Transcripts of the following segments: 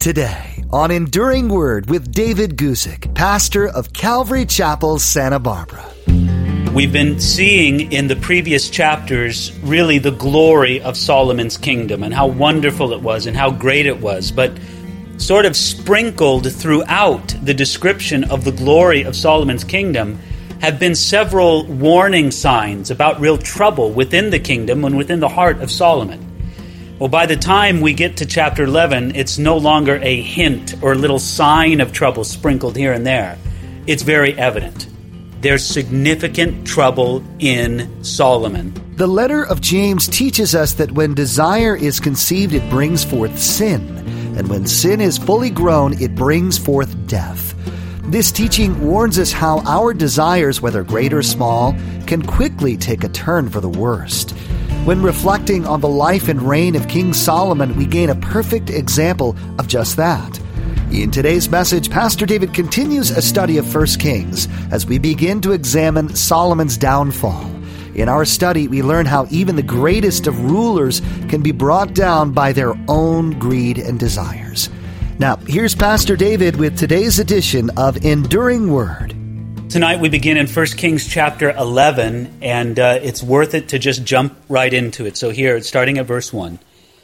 Today on Enduring Word with David Guzik, pastor of Calvary Chapel, Santa Barbara. We've been seeing in the previous chapters really the glory of Solomon's kingdom and how wonderful it was and how great it was, but sort of sprinkled throughout the description of the glory of Solomon's kingdom have been several warning signs about real trouble within the kingdom and within the heart of Solomon. Well, by the time we get to chapter 11, it's no longer a hint or a little sign of trouble sprinkled here and there. It's very evident. There's significant trouble in Solomon. The letter of James teaches us that when desire is conceived, it brings forth sin. And when sin is fully grown, it brings forth death. This teaching warns us how our desires, whether great or small, can quickly take a turn for the worst. When reflecting on the life and reign of King Solomon, we gain a perfect example of just that. In today's message, Pastor David continues a study of 1 Kings as we begin to examine Solomon's downfall. In our study, we learn how even the greatest of rulers can be brought down by their own greed and desires. Now, here's Pastor David with today's edition of Enduring Word. Tonight we begin in 1 Kings chapter 11, and it's worth it to just jump right into it. So here, starting at verse 1.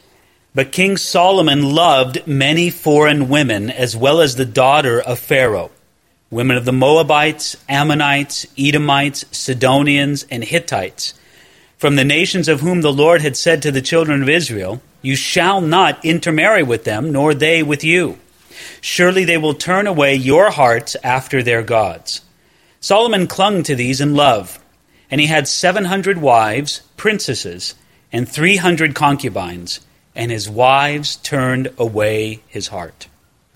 But King Solomon loved many foreign women, as well as the daughter of Pharaoh, women of the Moabites, Ammonites, Edomites, Sidonians, and Hittites, from the nations of whom the Lord had said to the children of Israel, "You shall not intermarry with them, nor they with you. Surely they will turn away your hearts after their gods." Solomon clung to these in love, and he had 700 wives, princesses, and 300 concubines, and his wives turned away his heart.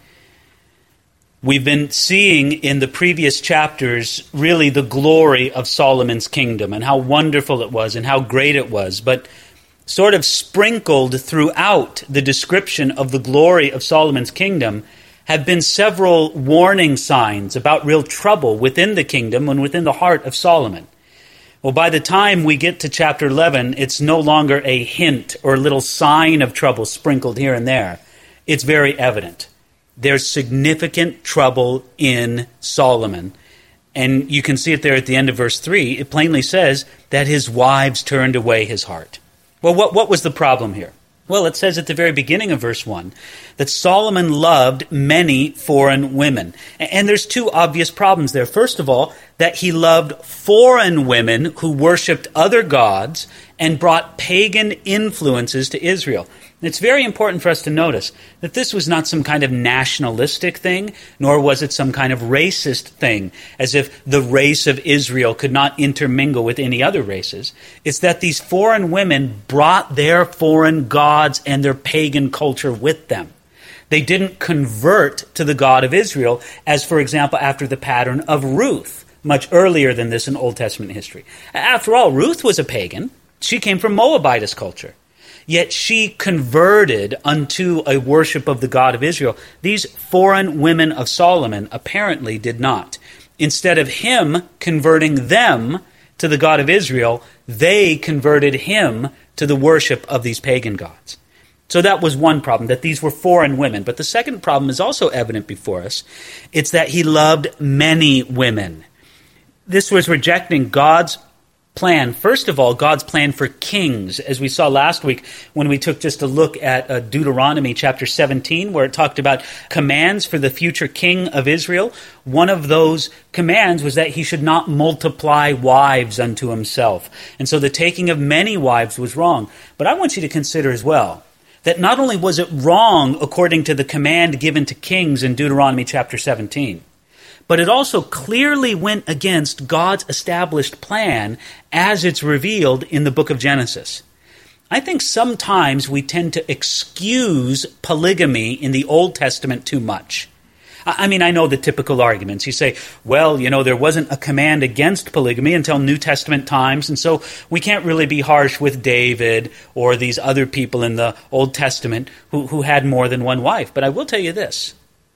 We've been seeing in the previous chapters really the glory of Solomon's kingdom and how wonderful it was and how great it was, but sort of sprinkled throughout the description of the glory of Solomon's kingdom have been several warning signs about real trouble within the kingdom and within the heart of Solomon. Well, by the time we get to chapter 11, it's no longer a hint or a little sign of trouble sprinkled here and there. It's very evident. There's significant trouble in Solomon. And you can see it there at the end of verse 3. It plainly says that his wives turned away his heart. Well, what was the problem here? Well, it says at the very beginning of verse 1 that Solomon loved many foreign women. And there's two obvious problems there. First of all, that he loved foreign women who worshipped other gods and brought pagan influences to Israel. It's very important for us to notice that this was not some kind of nationalistic thing, nor was it some kind of racist thing, as if the race of Israel could not intermingle with any other races. It's that these foreign women brought their foreign gods and their pagan culture with them. They didn't convert to the God of Israel, as, for example, after the pattern of Ruth, much earlier than this in Old Testament history. After all, Ruth was a pagan. She came from Moabitist culture. Yet she converted unto a worship of the God of Israel. These foreign women of Solomon apparently did not. Instead of him converting them to the God of Israel, they converted him to the worship of these pagan gods. So that was one problem, that these were foreign women. But the second problem is also evident before us. It's that he loved many women. This was rejecting God's plan. First of all, God's plan for kings, as we saw last week when we took just a look at Deuteronomy chapter 17, where it talked about commands for the future king of Israel. One of those commands was that he should not multiply wives unto himself. And so the taking of many wives was wrong. But I want you to consider as well that not only was it wrong according to the command given to kings in Deuteronomy chapter 17, but it also clearly went against God's established plan as it's revealed in the book of Genesis. I think sometimes we tend to excuse polygamy in the Old Testament too much. I mean, I know the typical arguments. You say, well, there wasn't a command against polygamy until New Testament times, and so we can't really be harsh with David or these other people in the Old Testament who had more than one wife. But I will tell you this.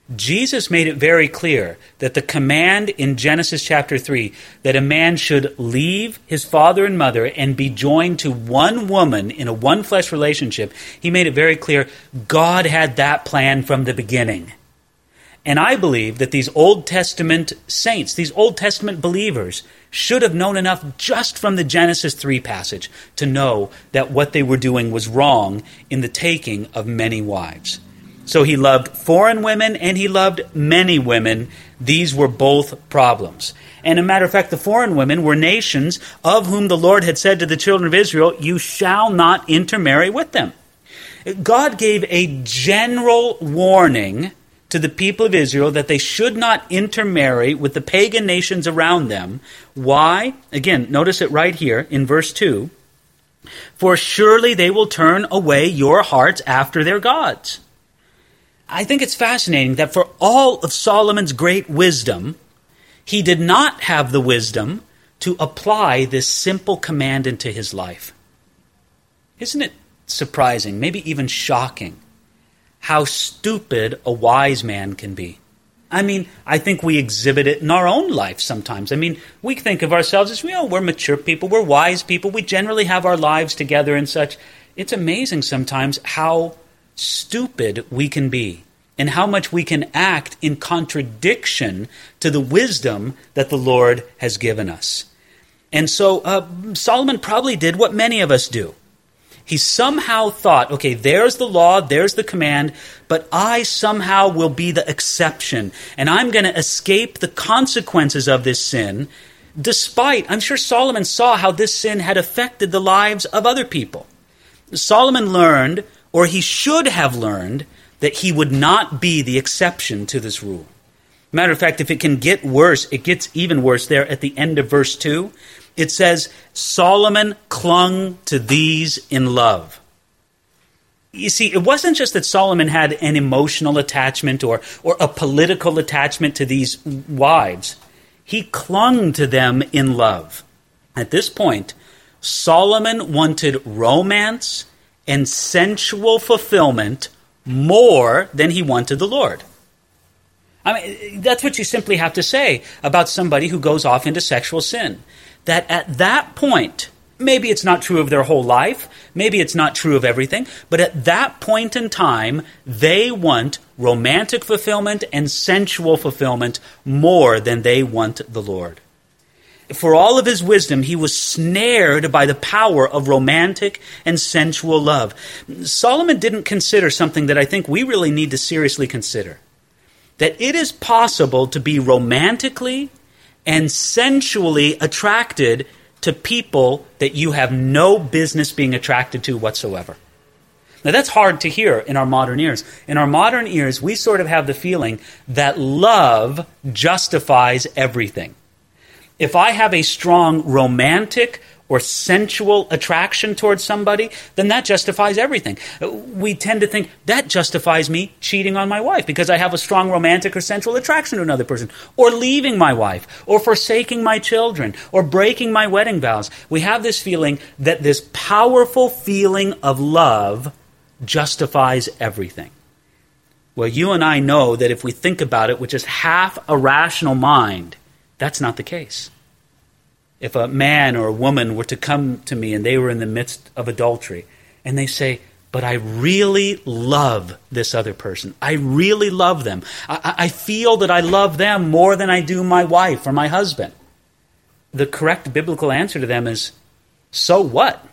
Jesus made it very clear that the command in Genesis chapter 3 that a man should leave his father and mother and be joined to one woman in a one-flesh relationship, he made it very clear God had that plan from the beginning. And I believe that these Old Testament saints, these Old Testament believers, should have known enough just from the Genesis 3 passage to know that what they were doing was wrong in the taking of many wives. So he loved foreign women and he loved many women. These were both problems. And a matter of fact, the foreign women were nations of whom the Lord had said to the children of Israel, you shall not intermarry with them. God gave a general warning to the people of Israel that they should not intermarry with the pagan nations around them. Why? Again, notice it right here in verse 2. For surely they will turn away your hearts after their gods. I think it's fascinating that for all of Solomon's great wisdom, he did not have the wisdom to apply this simple command into his life. Isn't it surprising, maybe even shocking, how stupid a wise man can be? I mean, I think we exhibit it in our own life sometimes. I mean, we think of ourselves as, we're mature people, we're wise people, we generally have our lives together and such. It's amazing sometimes how stupid we can be and how much we can act in contradiction to the wisdom that the Lord has given us. And so Solomon probably did what many of us do. He somehow thought, okay, there's the law, there's the command, but I somehow will be the exception, and I'm going to escape the consequences of this sin, despite, I'm sure Solomon saw how this sin had affected the lives of other people. Solomon learned, or he should have learned, that he would not be the exception to this rule. Matter of fact, if it can get worse, it gets even worse there at the end of verse 2. It says, Solomon clung to these in love. You see, it wasn't just that Solomon had an emotional attachment or a political attachment to these wives. He clung to them in love. At this point, Solomon wanted romance and sensual fulfillment more than he wanted the Lord. I mean, that's what you simply have to say about somebody who goes off into sexual sin. That at that point, maybe it's not true of their whole life, maybe it's not true of everything, but at that point in time, they want romantic fulfillment and sensual fulfillment more than they want the Lord. For all of his wisdom, he was snared by the power of romantic and sensual love. Solomon didn't consider something that I think we really need to seriously consider. That it is possible to be romantically and sensually attracted to people that you have no business being attracted to whatsoever. Now that's hard to hear in our modern ears. In our modern ears, we sort of have the feeling that love justifies everything. If I have a strong romantic or sensual attraction towards somebody, then that justifies everything. We tend to think that justifies me cheating on my wife because I have a strong romantic or sensual attraction to another person, or leaving my wife, or forsaking my children, or breaking my wedding vows. We have this feeling that this powerful feeling of love justifies everything. Well, you and I know that if we think about it with just half a rational mind, that's not the case. If a man or a woman were to come to me and they were in the midst of adultery, and they say, but I really love this other person. I really love them. I feel that I love them more than I do my wife or my husband. The correct biblical answer to them is, so what?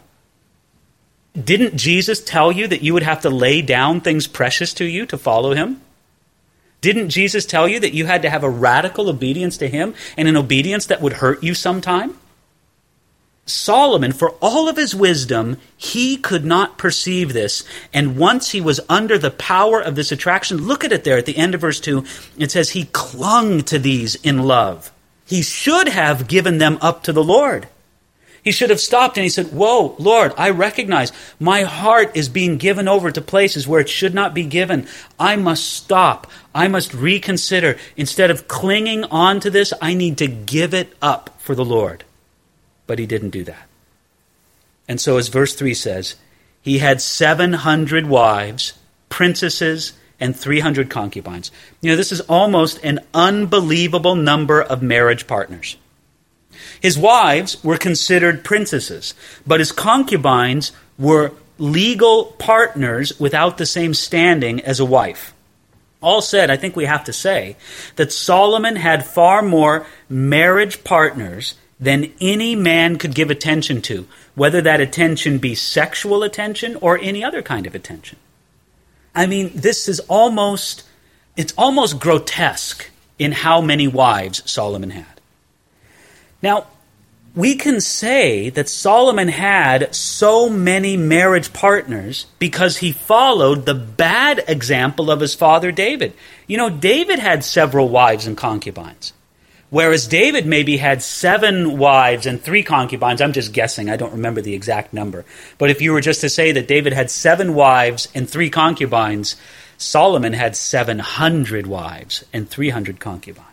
Didn't Jesus tell you that you would have to lay down things precious to you to follow him? Didn't Jesus tell you that you had to have a radical obedience to him and an obedience that would hurt you sometime? Solomon, for all of his wisdom, he could not perceive this. And once he was under the power of this attraction, look at it there at the end of verse 2. It says he clung to these in love. He should have given them up to the Lord. He should have stopped and he said, whoa, Lord, I recognize my heart is being given over to places where it should not be given. I must stop. I must reconsider. Instead of clinging on to this, I need to give it up for the Lord. But he didn't do that. And so as verse 3 says, he had 700 wives, princesses, and 300 concubines. This is almost an unbelievable number of marriage partners. His wives were considered princesses, but his concubines were legal partners without the same standing as a wife. All said, I think we have to say that Solomon had far more marriage partners than any man could give attention to, whether that attention be sexual attention or any other kind of attention. I mean, it's almost grotesque in how many wives Solomon had. Now, we can say that Solomon had so many marriage partners because he followed the bad example of his father David. David had several wives and concubines, whereas David maybe had 7 wives and 3 concubines. I'm just guessing. I don't remember the exact number. But if you were just to say that David had 7 wives and 3 concubines, Solomon had 700 wives and 300 concubines.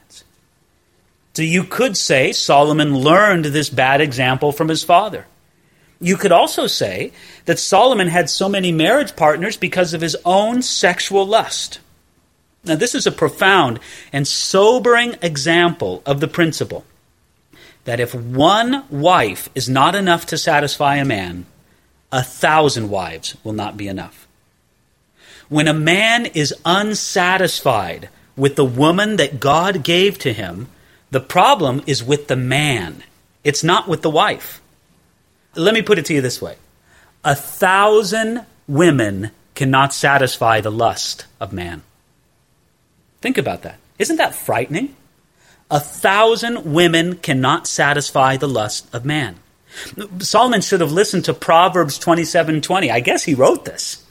So you could say Solomon learned this bad example from his father. You could also say that Solomon had so many marriage partners because of his own sexual lust. Now, this is a profound and sobering example of the principle that if one wife is not enough to satisfy a man, 1,000 wives will not be enough. When a man is unsatisfied with the woman that God gave to him, the problem is with the man. It's not with the wife. Let me put it to you this way. 1,000 women cannot satisfy the lust of man. Think about that. Isn't that frightening? 1,000 women cannot satisfy the lust of man. Solomon should have listened to Proverbs 27:20. I guess he wrote this.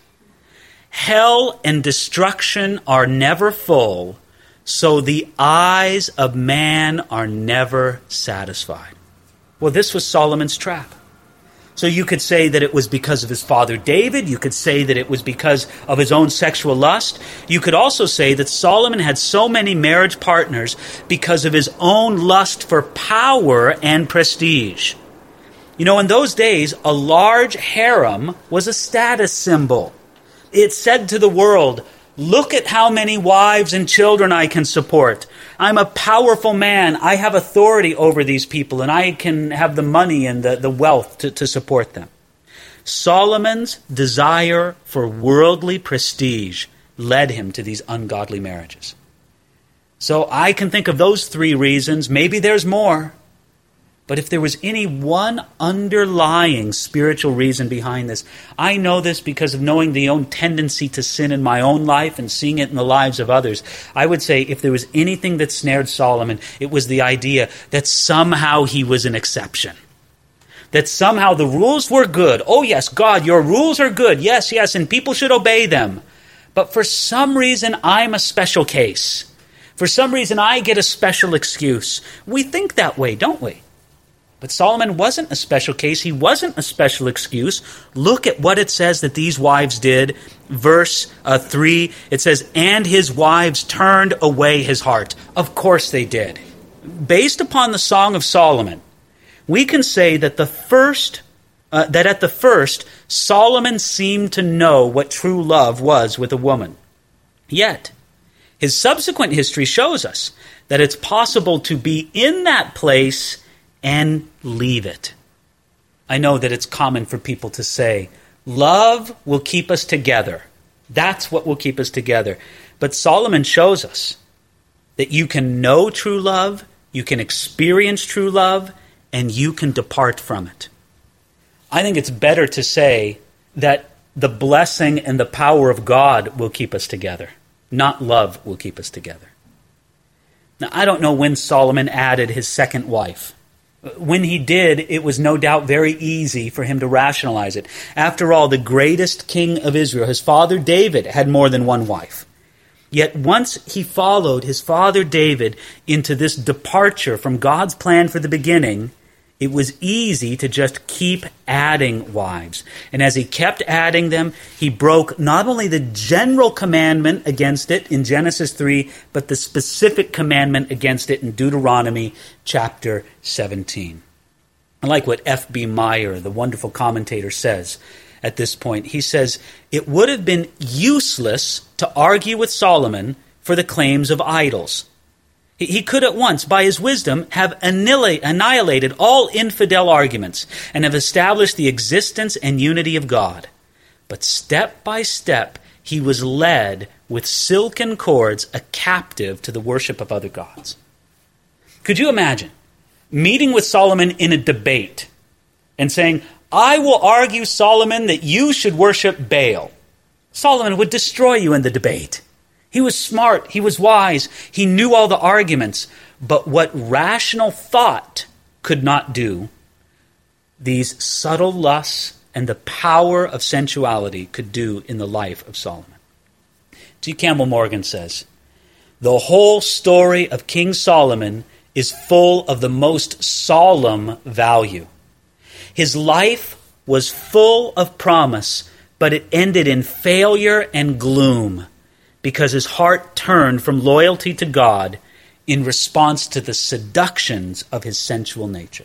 Hell and destruction are never full, so the eyes of man are never satisfied. Well, this was Solomon's trap. So you could say that it was because of his father David. You could say that it was because of his own sexual lust. You could also say that Solomon had so many marriage partners because of his own lust for power and prestige. In those days, a large harem was a status symbol. It said to the world, look at how many wives and children I can support. I'm a powerful man. I have authority over these people, and I can have the money and the wealth to support them. Solomon's desire for worldly prestige led him to these ungodly marriages. So I can think of those 3 reasons. Maybe there's more. But if there was any one underlying spiritual reason behind this, I know this because of knowing the own tendency to sin in my own life and seeing it in the lives of others. I would say if there was anything that snared Solomon, it was the idea that somehow he was an exception. That somehow the rules were good. Oh yes, God, your rules are good. Yes, and people should obey them. But for some reason, I'm a special case. For some reason, I get a special excuse. We think that way, don't we? But Solomon wasn't a special case. He wasn't a special excuse. Look at what it says that these wives did. Verse 3, it says, and his wives turned away his heart. Of course they did. Based upon the Song of Solomon, we can say that at the first, Solomon seemed to know what true love was with a woman. Yet, his subsequent history shows us that it's possible to be in that place and leave it. I know that it's common for people to say, love will keep us together. That's what will keep us together. But Solomon shows us that you can know true love, you can experience true love, and you can depart from it. I think it's better to say that the blessing and the power of God will keep us together, not love will keep us together. Now, I don't know when Solomon added his second wife. When he did, it was no doubt very easy for him to rationalize it. After all, the greatest king of Israel, his father David, had more than one wife. Yet once he followed his father David into this departure from God's plan for the beginning, it was easy to just keep adding wives. And as he kept adding them, he broke not only the general commandment against it in Genesis 3, but the specific commandment against it in Deuteronomy chapter 17. I like what F.B. Meyer, the wonderful commentator, says. at this point. He says, it would have been useless to argue with Solomon for the claims of idols. He could at once, by his wisdom, have annihilated all infidel arguments and have established the existence and unity of God. But step by step, he was led with silken cords, a captive to the worship of other gods. Could you imagine meeting with Solomon in a debate and saying, I will argue, Solomon, that you should worship Baal? Solomon would destroy you in the debate. He was smart. He was wise. He knew all the arguments. But what rational thought could not do, these subtle lusts and the power of sensuality could do in the life of Solomon. G. Campbell Morgan says, the whole story of King Solomon is full of the most solemn value. His life was full of promise, but it ended in failure and gloom, because his heart turned from loyalty to God in response to the seductions of his sensual nature.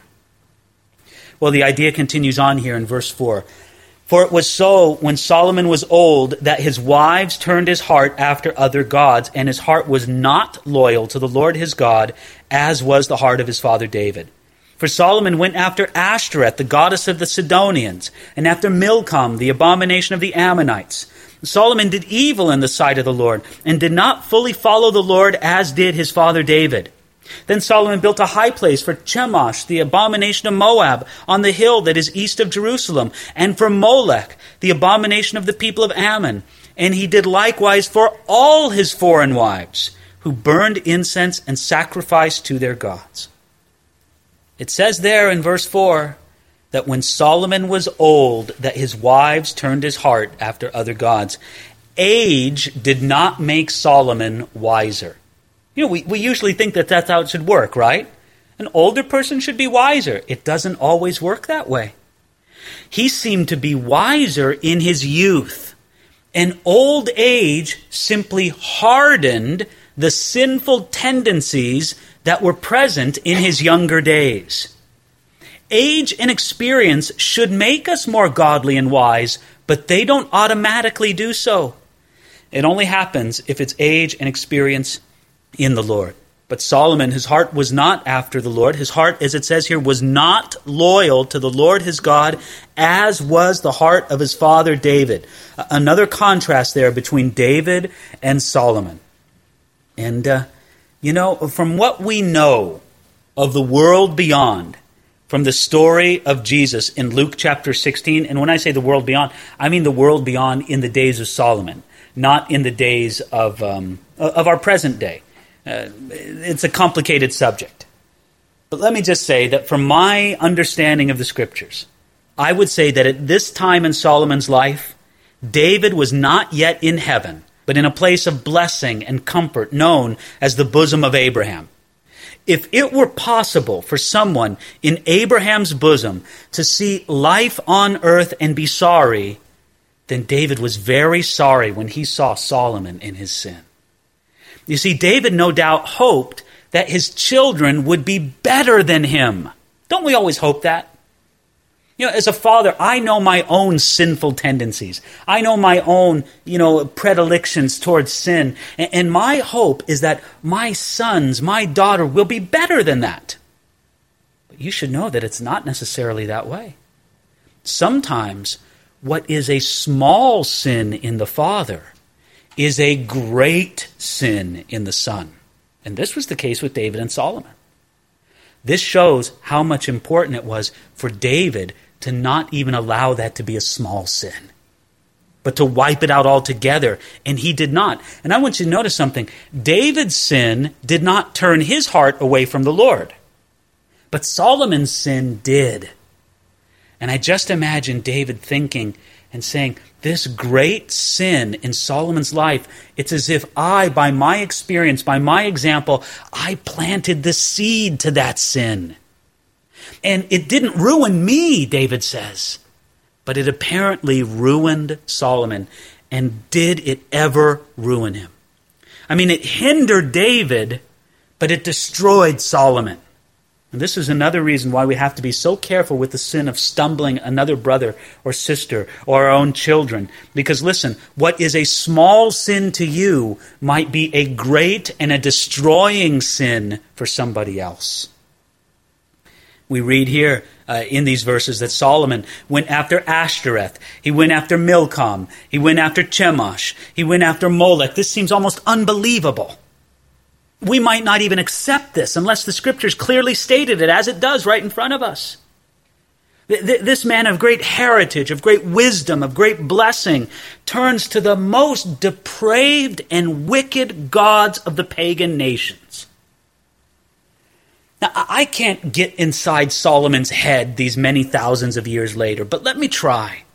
Well, the idea continues on here in verse 4. For it was so when Solomon was old that his wives turned his heart after other gods, and his heart was not loyal to the Lord his God, as was the heart of his father David. For Solomon went after Ashtoreth, the goddess of the Sidonians, and after Milcom, the abomination of the Ammonites. Solomon did evil in the sight of the Lord, and did not fully follow the Lord as did his father David. Then Solomon built a high place for Chemosh, the abomination of Moab, on the hill that is east of Jerusalem, and for Molech, the abomination of the people of Ammon. And he did likewise for all his foreign wives, who burned incense and sacrificed to their gods. It says there in verse 4 that when Solomon was old, that his wives turned his heart after other gods. Age did not make Solomon wiser. You know, we usually think that that's how it should work, right? An older person should be wiser. It doesn't always work that way. He seemed to be wiser in his youth. And old age simply hardened the sinful tendencies that were present in his younger days. Age and experience should make us more godly and wise, but they don't automatically do so. It only happens if it's age and experience in the Lord. But Solomon, his heart was not after the Lord. His heart, as it says here, was not loyal to the Lord his God, as was the heart of his father David. Another contrast there between David and Solomon. And, from what we know of the world beyond, from the story of Jesus in Luke chapter 16, and when I say the world beyond, I mean the world beyond in the days of Solomon, not in the days of our present day. It's a complicated subject. But let me just say that from my understanding of the Scriptures, I would say that at this time in Solomon's life, David was not yet in heaven, but in a place of blessing and comfort known as the bosom of Abraham. If it were possible for someone in Abraham's bosom to see life on earth and be sorry, then David was very sorry when he saw Solomon in his sin. You see, David no doubt hoped that his children would be better than him. Don't we always hope that? You know, as a father, I know my own sinful tendencies. I know my own, predilections towards sin. And my hope is that my sons, my daughter, will be better than that. But you should know that it's not necessarily that way. Sometimes what is a small sin in the father is a great sin in the son. And this was the case with David and Solomon. This shows how much important it was for David to not even allow that to be a small sin, but to wipe it out altogether. And he did not. And I want you to notice something. David's sin did not turn his heart away from the Lord, but Solomon's sin did. And I just imagine David thinking and saying, this great sin in Solomon's life, it's as if I, by my experience, by my example, I planted the seed to that sin. And it didn't ruin me, David says, but it apparently ruined Solomon. And did it ever ruin him? I mean, it hindered David, but it destroyed Solomon. And this is another reason why we have to be so careful with the sin of stumbling another brother or sister or our own children. Because listen, what is a small sin to you might be a great and a destroying sin for somebody else. We read here in these verses that Solomon went after Ashtoreth. He went after Milcom. He went after Chemosh. He went after Molech. This seems almost unbelievable. We might not even accept this unless the Scriptures clearly stated it, as it does right in front of us. This man of great heritage, of great wisdom, of great blessing, turns to the most depraved and wicked gods of the pagan nations. Now, I can't get inside Solomon's head these many thousands of years later, but let me try.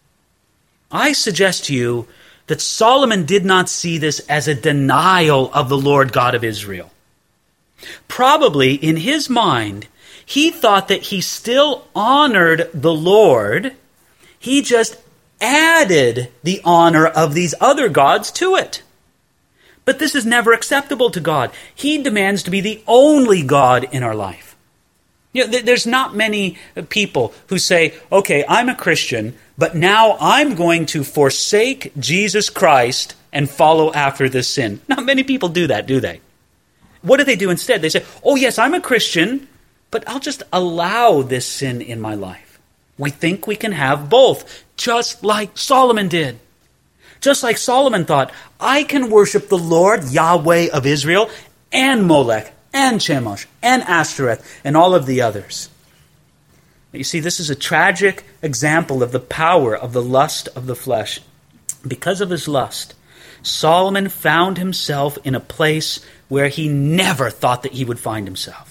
I suggest to you that Solomon did not see this as a denial of the Lord God of Israel. Probably, in his mind, he thought that he still honored the Lord. He just added the honor of these other gods to it. But this is never acceptable to God. He demands to be the only God in our life. You know, there's not many people who say, okay, I'm a Christian, but now I'm going to forsake Jesus Christ and follow after this sin. Not many people do that, do they? What do they do instead? They say, oh yes, I'm a Christian, but I'll just allow this sin in my life. We think we can have both, just like Solomon did. Just like Solomon thought, I can worship the Lord, Yahweh of Israel, and Molech, and Chemosh, and Ashtoreth, and all of the others. You see, this is a tragic example of the power of the lust of the flesh. Because of his lust, Solomon found himself in a place where he never thought that he would find himself.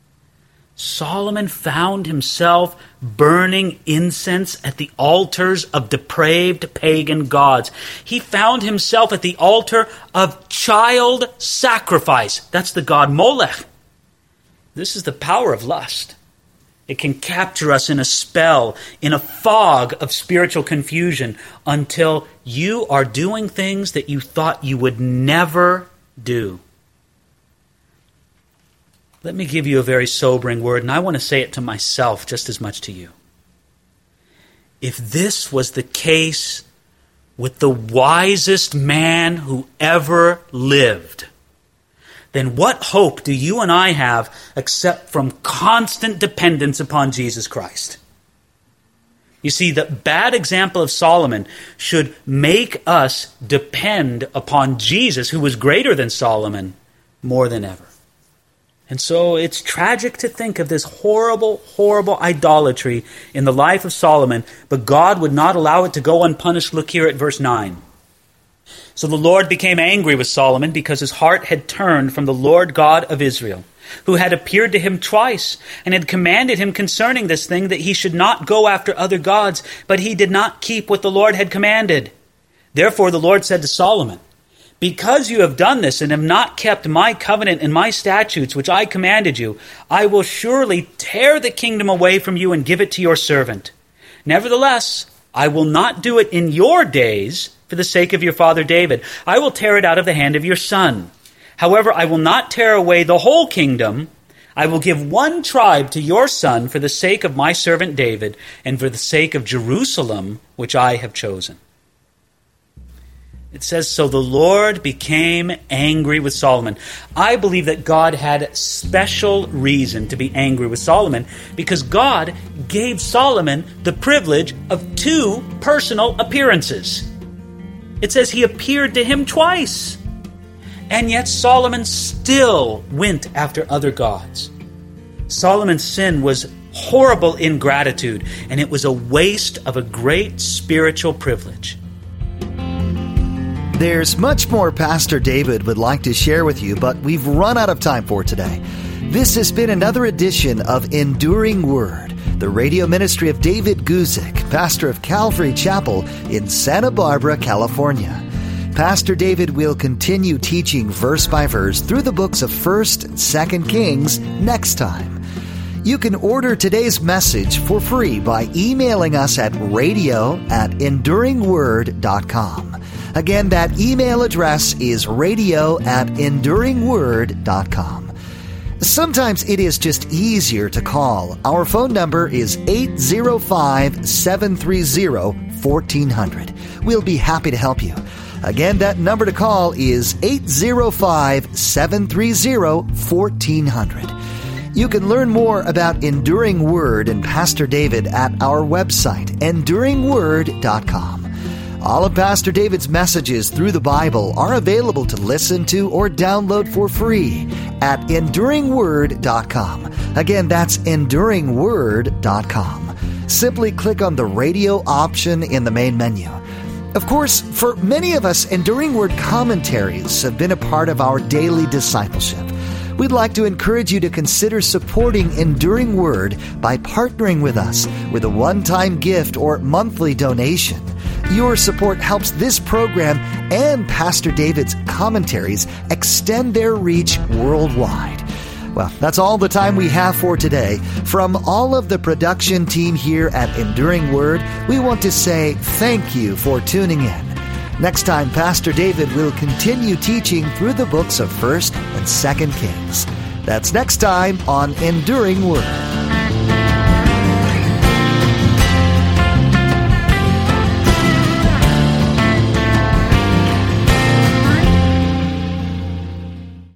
Solomon found himself burning incense at the altars of depraved pagan gods. He found himself at the altar of child sacrifice. That's the god Molech. This is the power of lust. It can capture us in a spell, in a fog of spiritual confusion, until you are doing things that you thought you would never do. Let me give you a very sobering word, and I want to say it to myself just as much to you. If this was the case with the wisest man who ever lived, then what hope do you and I have except from constant dependence upon Jesus Christ? You see, the bad example of Solomon should make us depend upon Jesus, who was greater than Solomon, more than ever. And so it's tragic to think of this horrible, horrible idolatry in the life of Solomon, but God would not allow it to go unpunished. Look here at verse 9. So the Lord became angry with Solomon because his heart had turned from the Lord God of Israel, who had appeared to him twice and had commanded him concerning this thing that he should not go after other gods, but he did not keep what the Lord had commanded. Therefore the Lord said to Solomon, because you have done this and have not kept my covenant and my statutes which I commanded you, I will surely tear the kingdom away from you and give it to your servant. Nevertheless, I will not do it in your days for the sake of your father David. I will tear it out of the hand of your son. However, I will not tear away the whole kingdom. I will give one tribe to your son for the sake of my servant David and for the sake of Jerusalem, which I have chosen. It says, so the Lord became angry with Solomon. I believe that God had special reason to be angry with Solomon because God gave Solomon the privilege of 2 personal appearances. It says he appeared to him twice. And yet Solomon still went after other gods. Solomon's sin was horrible ingratitude, and it was a waste of a great spiritual privilege. There's much more Pastor David would like to share with you, but we've run out of time for today. This has been another edition of Enduring Word, the radio ministry of David Guzik, pastor of Calvary Chapel in Santa Barbara, California. Pastor David will continue teaching verse by verse through the books of 1st and 2nd Kings next time. You can order today's message for free by emailing us at radio@enduringword.com. Again, that email address is radio@enduringword.com. Sometimes it is just easier to call. Our phone number is 805-730-1400. We'll be happy to help you. Again, that number to call is 805-730-1400. You can learn more about Enduring Word and Pastor David at our website, enduringword.com. All of Pastor David's messages through the Bible are available to listen to or download for free at enduringword.com. Again, that's enduringword.com. Simply click on the radio option in the main menu. Of course, for many of us, Enduring Word commentaries have been a part of our daily discipleship. We'd like to encourage you to consider supporting Enduring Word by partnering with us with a one-time gift or monthly donation. Your support helps this program and Pastor David's commentaries extend their reach worldwide. Well, that's all the time we have for today. From all of the production team here at Enduring Word, we want to say thank you for tuning in. Next time, Pastor David will continue teaching through the books of 1st and 2nd Kings. That's next time on Enduring Word.